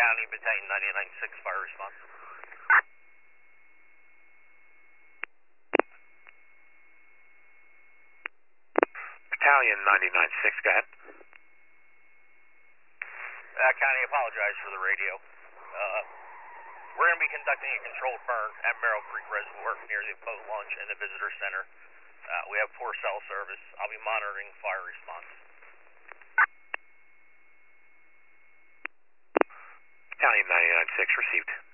County, Battalion 99-6, fire response. Battalion 99-6, go ahead. County, apologize for the radio. We're going to be conducting a controlled burn at Merrill Creek Reservoir near the boat launch and the visitor center. We have poor cell service. I'll be monitoring fire response. Battalion 99-6 received.